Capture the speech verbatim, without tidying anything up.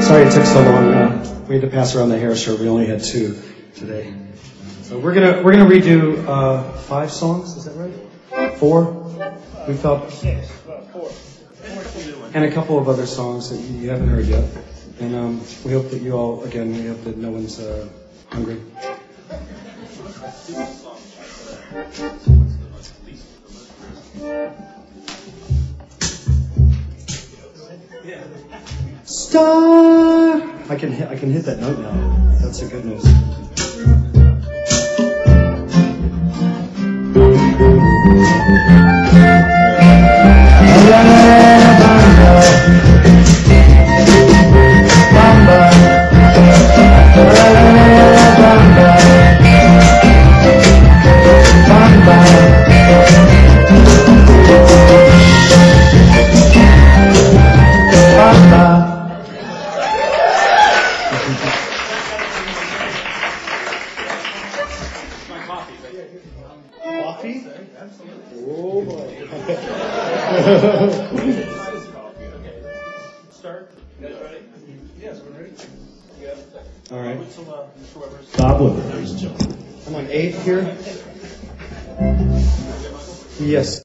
Sorry it took so long. Uh, we had to pass around the hair shirt. We only had two today. So we're gonna we're gonna redo uh, five songs. Is that right? Four. We felt six, four, and a couple of other songs that you haven't heard yet. And um, we hope that you all again. We hope that no one's uh, hungry. Star. I can hit, I can hit that note now. That's the good news. Coffee? Oh boy. Start. You guys ready? Yes, we're ready. All right. Goblin, ladies and gentlemen. I'm on eight here. Yes.